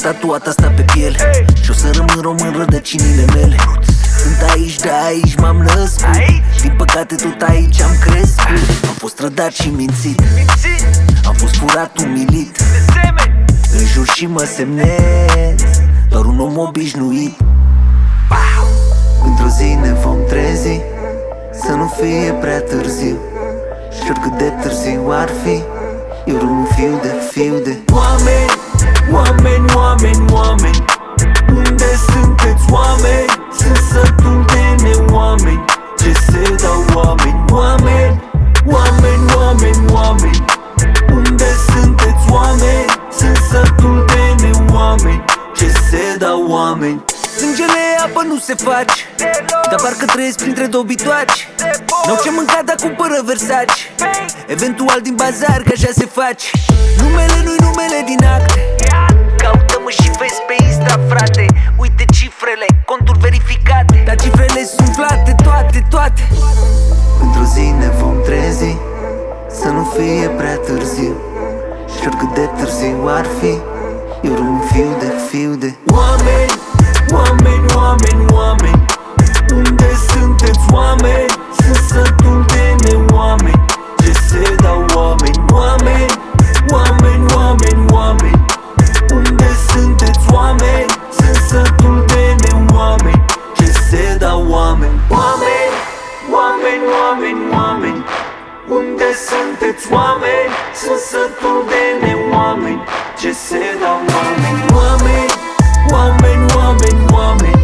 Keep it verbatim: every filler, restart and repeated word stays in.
tatuat asta pe piele și o să rămân român rădăcinile mele. Sunt aici, de aici m-am născut. Din păcate tot aici am crescut. Am fost trădat și mințit, am fost furat, umilit, înjur și mă semnez, doar un om obișnuit. Într-o zi ne vom trezi, să nu fie prea târziu. Și oricât de târziu ar fi, eu rămân fiu de fiu de oameni, oameni, oameni, oameni. Unde sunteți, oameni? Sunt sătul de neoameni ce se dau oameni, oameni, oameni, oameni, oameni. Unde sunteți, oameni? Sunt sătul de neoameni ce se dau oameni. Sângele e apă, nu se face, dar parcă trăiesc printre dobitoaci. N-au ce mânca, dar cumpără Versace, eventual din bazar, că așa se face. Numele nu-i numele din acte, caută-mă și vezi pe Insta, frate. Uite cifrele, conturi verificate, dar cifrele sunt plate, toate, toate. Într-o zi ne vom trezi, să nu fie prea târziu. Și oricât de târziu ar fi, eu rămân fiu de fiu de oameni, oameni, oameni, oameni. Unde sunteți, oameni? Sunt sătul de neoameni ce se dau oameni, oameni, oameni, oameni, oameni. Unde sunteți, oameni? Sunt sătul de neoameni ce se dau oameni, oameni, oameni, oameni, oameni. Unde sunteți, oameni? Sunt sătul de neoameni ce se dau oameni, oameni, oameni, oameni, oameni.